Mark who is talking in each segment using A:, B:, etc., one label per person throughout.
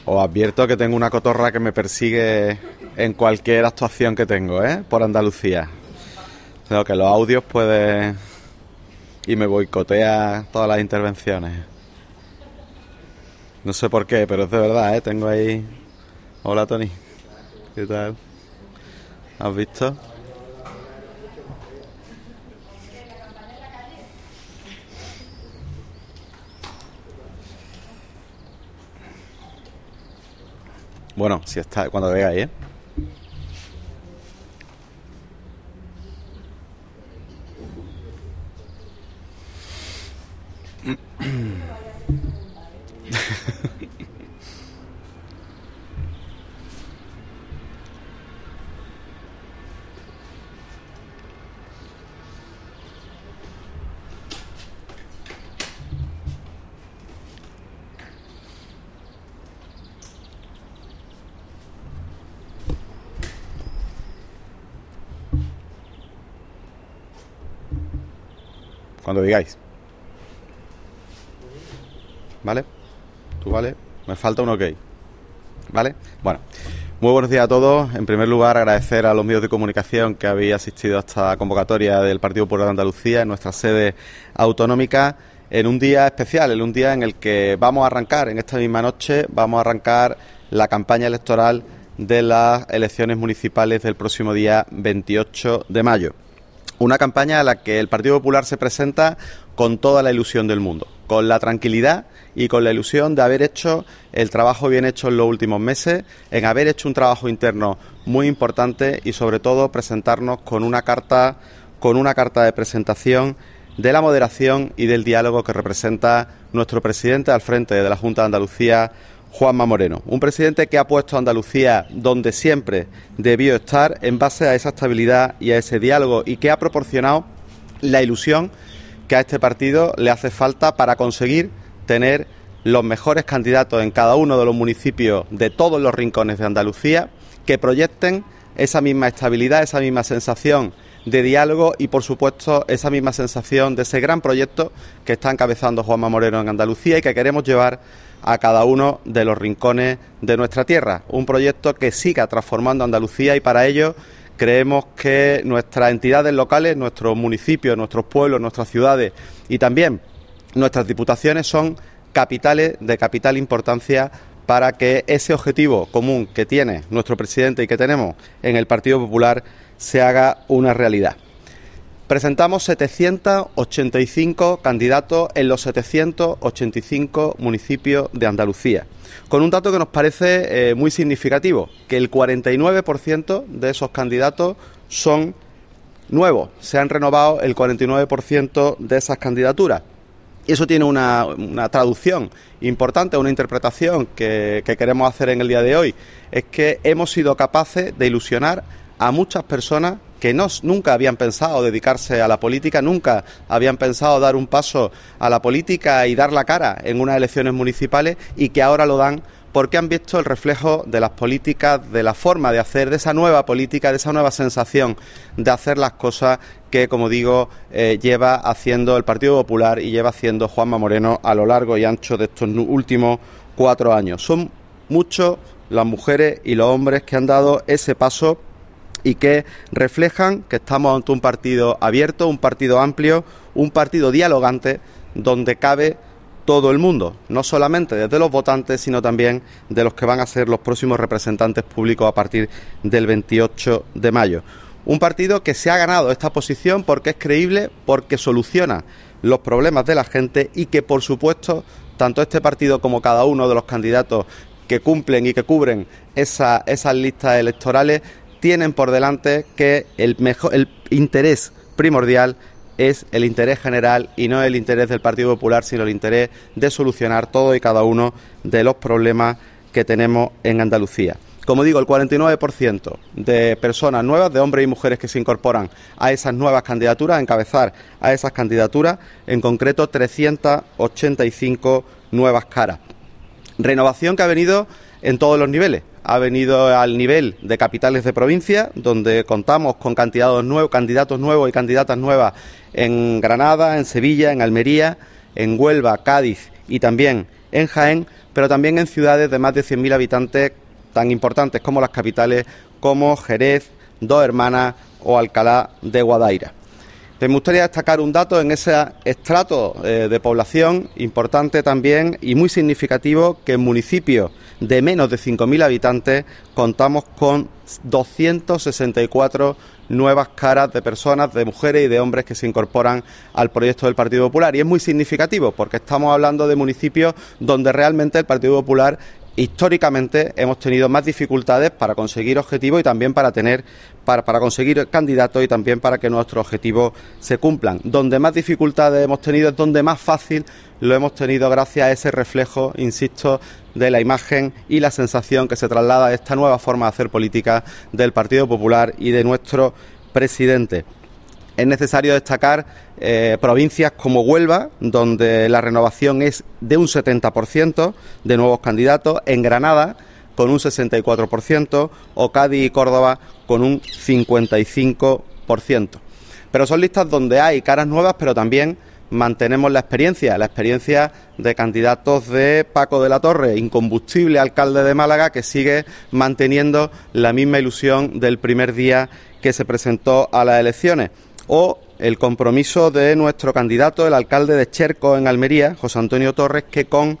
A: Os advierto que tengo una cotorra que me persigue en cualquier actuación que tengo, por Andalucía. Creo que los audios pueden... y me boicotea todas las intervenciones. No sé por qué, pero es de verdad, tengo ahí... Hola, Tony. ¿Qué tal? ¿Has visto? Bueno, si está, cuando veáis, cuando digáis. ¿Vale? ¿Tú vale? Me falta un ok. ¿Vale? Bueno, muy buenos días a todos. En primer lugar, agradecer a los medios de comunicación que habéis asistido a esta convocatoria del Partido Popular de Andalucía en nuestra sede autonómica en un día especial, en un día en el que vamos a arrancar, en esta misma noche, vamos a arrancar la campaña electoral de las elecciones municipales del próximo día 28 de mayo. Una campaña a la que el Partido Popular se presenta con toda la ilusión del mundo, con la tranquilidad y con la ilusión de haber hecho el trabajo bien hecho en los últimos meses, en haber hecho un trabajo interno muy importante y sobre todo presentarnos con una carta de presentación de la moderación y del diálogo que representa nuestro presidente al frente de la Junta de Andalucía, Juanma Moreno. Un presidente que ha puesto a Andalucía donde siempre debió estar en base a esa estabilidad y a ese diálogo y que ha proporcionado la ilusión que a este partido le hace falta para conseguir tener los mejores candidatos en cada uno de los municipios de todos los rincones de Andalucía que proyecten esa misma estabilidad, esa misma sensación de diálogo y, por supuesto, esa misma sensación de ese gran proyecto que está encabezando Juanma Moreno en Andalucía y que queremos llevar a cada uno de los rincones de nuestra tierra. Un proyecto que siga transformando Andalucía y para ello creemos que nuestras entidades locales, nuestros municipios, nuestros pueblos, nuestras ciudades y también nuestras diputaciones son capitales de capital importancia para que ese objetivo común que tiene nuestro presidente y que tenemos en el Partido Popular se haga una realidad. Presentamos 785 candidatos en los 785 municipios de Andalucía, con un dato que nos parece muy significativo, que el 49% de esos candidatos son nuevos, se han renovado el 49% de esas candidaturas. Y eso tiene una traducción importante, una interpretación que queremos hacer en el día de hoy, es que hemos sido capaces de ilusionar a muchas personas que nunca habían pensado dedicarse a la política, nunca habían pensado dar un paso a la política y dar la cara en unas elecciones municipales y que ahora lo dan porque han visto el reflejo de las políticas, de la forma de hacer, de esa nueva política, de esa nueva sensación de hacer las cosas que, como digo, lleva haciendo el Partido Popular y lleva haciendo Juanma Moreno a lo largo y ancho de estos últimos 4 años. Son muchos las mujeres y los hombres que han dado ese paso y que reflejan que estamos ante un partido abierto, un partido amplio, un partido dialogante donde cabe todo el mundo, no solamente desde los votantes, sino también de los que van a ser los próximos representantes públicos a partir del 28 de mayo. Un partido que se ha ganado esta posición porque es creíble, porque soluciona los problemas de la gente y que, por supuesto, tanto este partido como cada uno de los candidatos que cumplen y que cubren esas listas electorales tienen por delante que el interés primordial es el interés general y no el interés del Partido Popular, sino el interés de solucionar todo y cada uno de los problemas que tenemos en Andalucía. Como digo, el 49% de personas nuevas, de hombres y mujeres que se incorporan a esas nuevas candidaturas, a encabezar a esas candidaturas, en concreto 385 nuevas caras. Renovación que ha venido en todos los niveles. Ha venido al nivel de capitales de provincia, donde contamos con candidatos nuevos y candidatas nuevas en Granada, en Sevilla, en Almería, en Huelva, Cádiz y también en Jaén, pero también en ciudades de más de 100.000 habitantes tan importantes como las capitales como Jerez, Dos Hermanas o Alcalá de Guadaira. Me gustaría destacar un dato en ese estrato de población importante también y muy significativo, que en municipios de menos de 5.000 habitantes contamos con 264 nuevas caras de personas, de mujeres y de hombres que se incorporan al proyecto del Partido Popular. Y es muy significativo porque estamos hablando de municipios donde realmente el Partido Popular históricamente hemos tenido más dificultades para conseguir objetivos y también para conseguir candidatos y también para que nuestros objetivos se cumplan. Donde más dificultades hemos tenido es donde más fácil lo hemos tenido gracias a ese reflejo, insisto, de la imagen y la sensación que se traslada a esta nueva forma de hacer política del Partido Popular y de nuestro presidente. Es necesario destacar provincias como Huelva, donde la renovación es de un 70% de nuevos candidatos, en Granada con un 64%, o Cádiz y Córdoba con un 55%. Pero son listas donde hay caras nuevas, pero también mantenemos la experiencia de candidatos de Paco de la Torre, incombustible alcalde de Málaga, que sigue manteniendo la misma ilusión del primer día que se presentó a las elecciones. O el compromiso de nuestro candidato, el alcalde de Cherco en Almería, José Antonio Torres, que con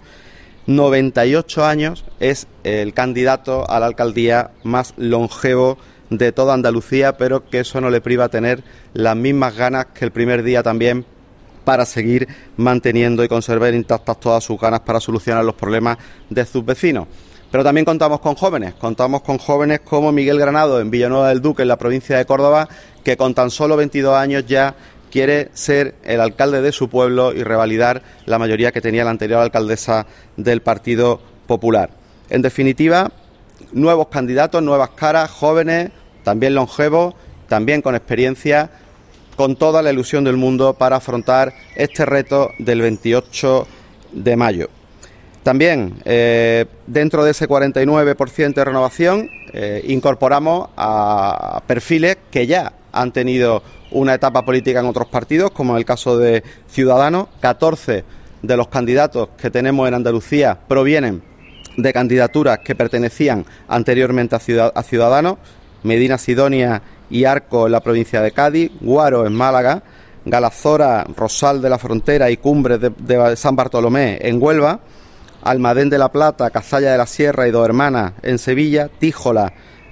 A: 98 años es el candidato a la alcaldía más longevo de toda Andalucía, pero que eso no le priva a tener las mismas ganas que el primer día también para seguir manteniendo y conservar intactas todas sus ganas para solucionar los problemas de sus vecinos. Pero también contamos con jóvenes como Miguel Granado en Villanueva del Duque, en la provincia de Córdoba, que con tan solo 22 años ya quiere ser el alcalde de su pueblo y revalidar la mayoría que tenía la anterior alcaldesa del Partido Popular. En definitiva, nuevos candidatos, nuevas caras, jóvenes, también longevos, también con experiencia, con toda la ilusión del mundo para afrontar este reto del 28 de mayo. También, dentro de ese 49% de renovación, incorporamos a perfiles que ya han tenido una etapa política en otros partidos, como en el caso de Ciudadanos. 14 de los candidatos que tenemos en Andalucía provienen de candidaturas que pertenecían anteriormente a Ciudadanos: Medina Sidonia y Arco en la provincia de Cádiz, Guaro en Málaga, Galazora, Rosal de la Frontera y Cumbres de San Bartolomé en Huelva, Almadén de la Plata, Cazalla de la Sierra y Dos Hermanas en Sevilla, Tíjola,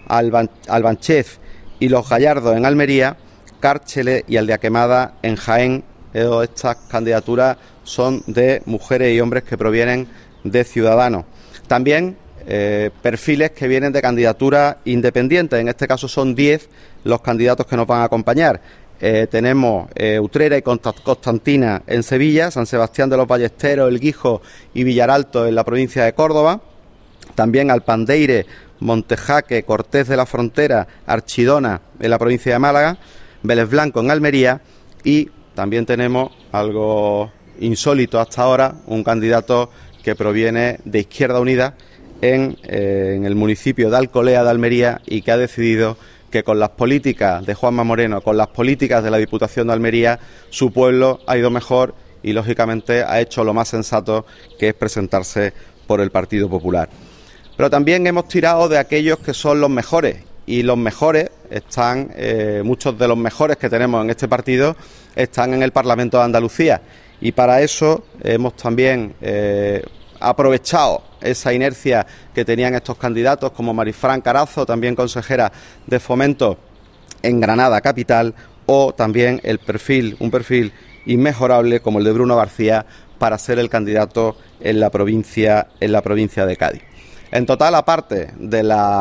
A: Albanchez y Los Gallardos en Almería, Cárcheles y Aldeaquemada en Jaén. Estas candidaturas son de mujeres y hombres que provienen de Ciudadanos. También perfiles que vienen de candidaturas independientes. En este caso son 10 los candidatos que nos van a acompañar. Tenemos Utrera y Constantina en Sevilla, San Sebastián de los Ballesteros, El Guijo y Villaralto en la provincia de Córdoba. También Alpandeire, Montejaque, Cortés de la Frontera, Archidona en la provincia de Málaga, Vélez Blanco en Almería, y también tenemos algo insólito hasta ahora, un candidato que proviene de Izquierda Unida en el municipio de Alcolea de Almería, y que ha decidido que con las políticas de Juanma Moreno, con las políticas de la Diputación de Almería, su pueblo ha ido mejor y, lógicamente, ha hecho lo más sensato, que es presentarse por el Partido Popular. Pero también hemos tirado de aquellos que son los mejores, y los mejores están, muchos de los mejores que tenemos en este partido están en el Parlamento de Andalucía, y para eso hemos también aprovechado esa inercia que tenían estos candidatos, como Marifran Carazo, también consejera de Fomento en Granada capital, o también un perfil inmejorable como el de Bruno García para ser el candidato en la provincia de Cádiz. En total, aparte de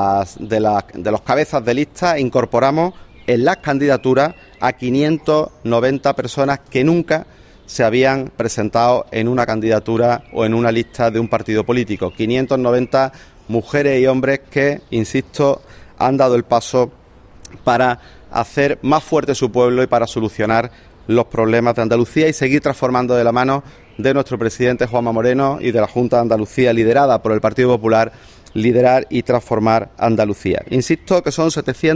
A: los cabezas de lista, incorporamos en las candidaturas a 590 personas que nunca se habían presentado en una candidatura o en una lista de un partido político. 590 mujeres y hombres que, insisto, han dado el paso para hacer más fuerte su pueblo y para solucionar los problemas de Andalucía y seguir transformando, de la mano de nuestro presidente Juanma Moreno y de la Junta de Andalucía, liderada por el Partido Popular, liderar y transformar Andalucía. Insisto que son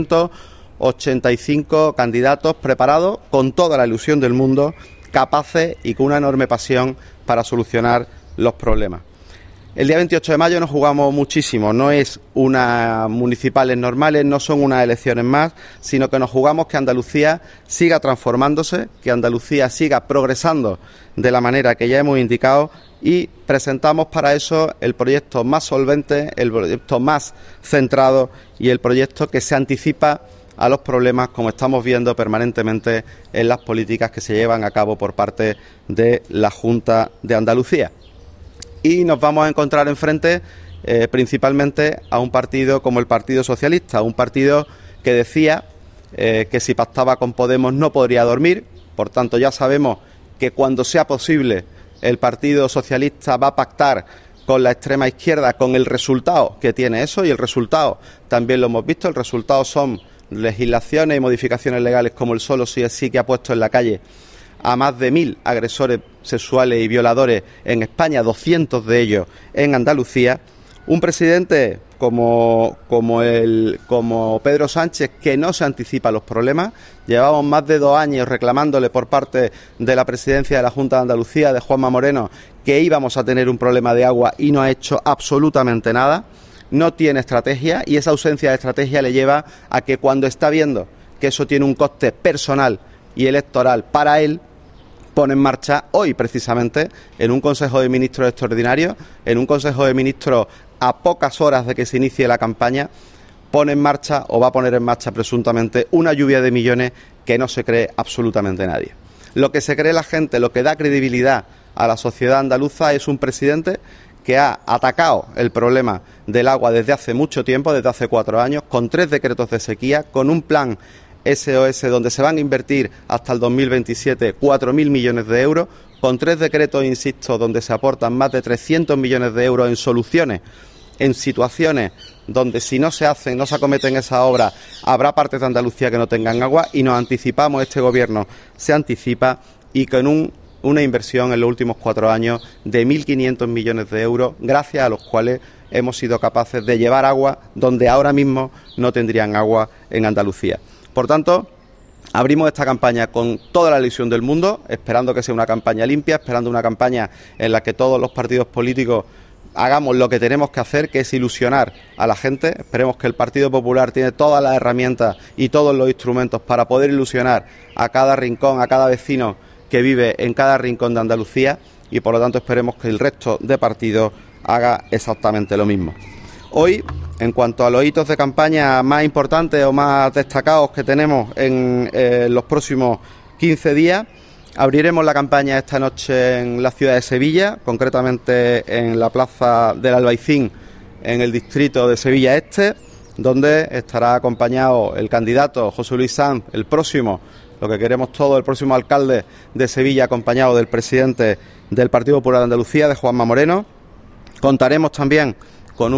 A: 785 candidatos preparados con toda la ilusión del mundo, capaces y con una enorme pasión para solucionar los problemas. El día 28 de mayo nos jugamos muchísimo, no es unas municipales normales, no son unas elecciones más, sino que nos jugamos que Andalucía siga transformándose, que Andalucía siga progresando de la manera que ya hemos indicado y presentamos para eso el proyecto más solvente, el proyecto más centrado y el proyecto que se anticipa a los problemas, como estamos viendo permanentemente en las políticas que se llevan a cabo por parte de la Junta de Andalucía. Y nos vamos a encontrar enfrente principalmente a un partido como el Partido Socialista, un partido que decía que si pactaba con Podemos no podría dormir. Por tanto, ya sabemos que cuando sea posible el Partido Socialista va a pactar con la extrema izquierda, con el resultado que tiene eso, y el resultado también lo hemos visto. El resultado son legislaciones y modificaciones legales como el solo sí es sí, que ha puesto en la calle a más de 1.000 agresores sexuales y violadores en España, 200 de ellos en Andalucía. Un presidente como Pedro Sánchez, que no se anticipa a los problemas. Llevamos más de 2 años reclamándole por parte de la presidencia de la Junta de Andalucía, de Juanma Moreno, que íbamos a tener un problema de agua y no ha hecho absolutamente nada. No tiene estrategia y esa ausencia de estrategia le lleva a que cuando está viendo que eso tiene un coste personal y electoral para él, pone en marcha hoy precisamente en un Consejo de Ministros extraordinario, en un Consejo de Ministros a pocas horas de que se inicie la campaña, pone en marcha o va a poner en marcha presuntamente una lluvia de millones que no se cree absolutamente nadie. Lo que se cree la gente, lo que da credibilidad a la sociedad andaluza es un presidente que ha atacado el problema del agua desde hace mucho tiempo, desde hace 4 años, con 3 decretos de sequía, con un plan SOS donde se van a invertir hasta el 2027 4.000 millones de euros, con 3 decretos, insisto, donde se aportan más de 300 millones de euros en soluciones, en situaciones donde si no se hacen, no se acometen esas obras, habrá partes de Andalucía que no tengan agua, y nos anticipamos, este gobierno se anticipa, y con una inversión en los últimos 4 años de 1.500 millones de euros, gracias a los cuales hemos sido capaces de llevar agua donde ahora mismo no tendrían agua en Andalucía. Por tanto, abrimos esta campaña con toda la ilusión del mundo, esperando que sea una campaña limpia, esperando una campaña en la que todos los partidos políticos hagamos lo que tenemos que hacer, que es ilusionar a la gente. Esperemos que el Partido Popular tiene todas las herramientas y todos los instrumentos para poder ilusionar a cada rincón, a cada vecino que vive en cada rincón de Andalucía, y por lo tanto esperemos que el resto de partidos haga exactamente lo mismo. Hoy, en cuanto a los hitos de campaña más importantes o más destacados que tenemos en los próximos 15 días, abriremos la campaña esta noche en la ciudad de Sevilla, concretamente en la Plaza del Albaicín, en el distrito de Sevilla Este, donde estará acompañado el candidato José Luis Sanz, el próximo, lo que queremos todos, el próximo alcalde de Sevilla, acompañado del presidente del Partido Popular de Andalucía, de Juanma Moreno. Contaremos también con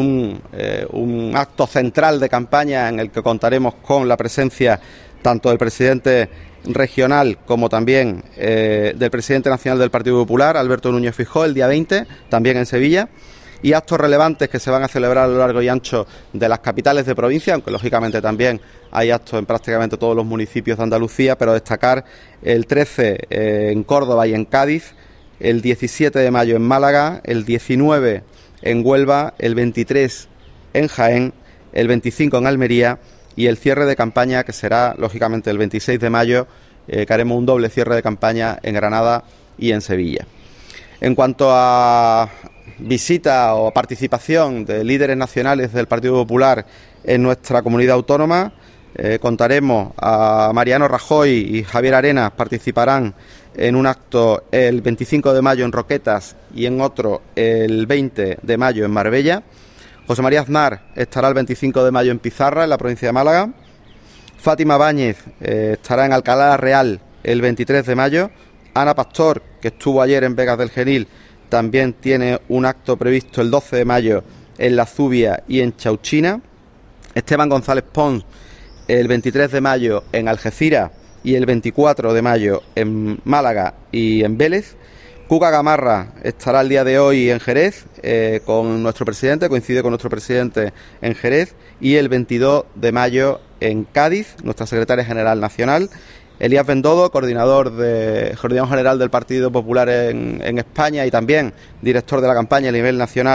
A: un acto central de campaña en el que contaremos con la presencia tanto del presidente regional como también del presidente nacional del Partido Popular, Alberto Núñez Feijóo, el día 20, también en Sevilla, y actos relevantes que se van a celebrar a lo largo y ancho de las capitales de provincia, aunque lógicamente también hay actos en prácticamente todos los municipios de Andalucía, pero destacar el 13 en Córdoba y en Cádiz, el 17 de mayo en Málaga, el 19 en Huelva, el 23 en Jaén, el 25 en Almería, y el cierre de campaña que será lógicamente el 26 de mayo, que haremos un doble cierre de campaña en Granada y en Sevilla. En cuanto a visita o participación de líderes nacionales del Partido Popular en nuestra comunidad autónoma, contaremos a Mariano Rajoy y Javier Arenas, participarán en un acto el 25 de mayo en Roquetas y en otro el 20 de mayo en Marbella. José María Aznar estará el 25 de mayo en Pizarra, en la provincia de Málaga. Fátima Báñez estará en Alcalá Real el 23 de mayo. Ana Pastor, que estuvo ayer en Vegas del Genil, también tiene un acto previsto el 12 de mayo en La Zubia y en Chauchina. Esteban González Pons el 23 de mayo en Algeciras y el 24 de mayo en Málaga y en Vélez. Cuca Gamarra estará el día de hoy en Jerez con nuestro presidente, coincide con nuestro presidente en Jerez, y el 22 de mayo en Cádiz, nuestra secretaria general nacional. Elías Bendodo, coordinador general del Partido Popular en España y también director de la campaña a nivel nacional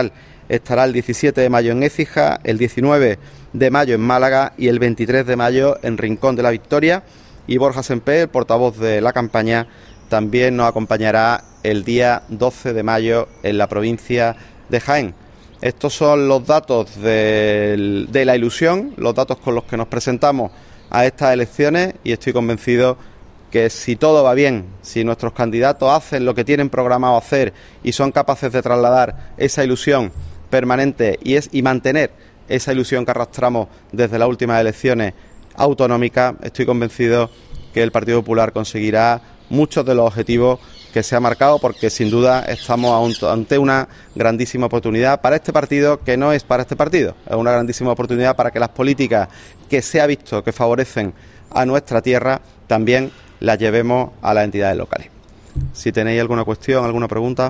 A: estará el 17 de mayo en Écija, el 19 de mayo en Málaga y el 23 de mayo en Rincón de la Victoria. Y Borja Semper, el portavoz de la campaña, también nos acompañará el día 12 de mayo en la provincia de Jaén. Estos son los datos de la ilusión, los datos con los que nos presentamos a estas elecciones, y estoy convencido que si todo va bien, si nuestros candidatos hacen lo que tienen programado hacer y son capaces de trasladar esa ilusión permanente y mantener esa ilusión que arrastramos desde las últimas elecciones autonómicas, estoy convencido que el Partido Popular conseguirá muchos de los objetivos que se ha marcado, porque sin duda estamos ante una grandísima oportunidad para este partido, que no es para este partido, es una grandísima oportunidad para que las políticas que se ha visto que favorecen a nuestra tierra también las llevemos a las entidades locales. Si tenéis alguna cuestión, alguna pregunta.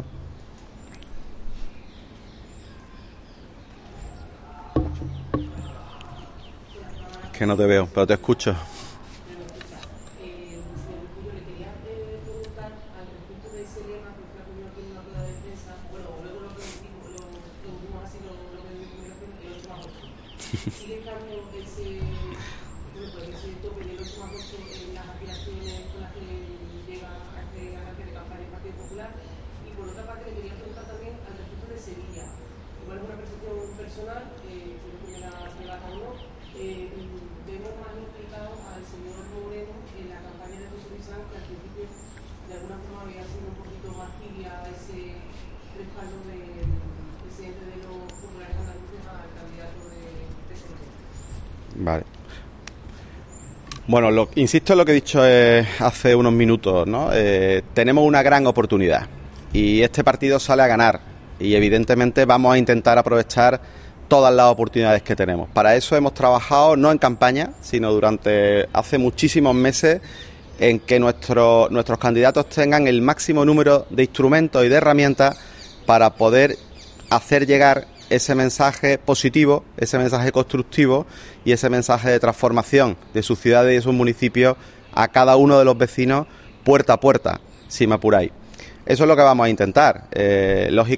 A: Es que no te veo, pero te escucho.
B: ¿Sigue estando ese tope del 8 más 8 en las aspiraciones con las que llega a este arranque de campaña el Partido Popular? Y por otra parte, le quería preguntar también al respecto de Sevilla. Igual es una percepción personal, creo que la debata o no. Vemos más implicado al señor Moreno en la campaña de José Luis Sanz, que al principio de alguna forma había sido un poquito más tibia ese respaldo del presidente de los populares andaluces al candidato de Sevilla.
A: Vale. Bueno, insisto en lo que he dicho hace unos minutos, ¿no? Tenemos una gran oportunidad y este partido sale a ganar y evidentemente vamos a intentar aprovechar todas las oportunidades que tenemos. Para eso hemos trabajado no en campaña, sino durante hace muchísimos meses en que nuestros candidatos tengan el máximo número de instrumentos y de herramientas para poder hacer llegar ese mensaje positivo, ese mensaje constructivo y ese mensaje de transformación de sus ciudades y de sus municipios a cada uno de los vecinos puerta a puerta, si me apuráis. Eso es lo que vamos a intentar. Lógicamente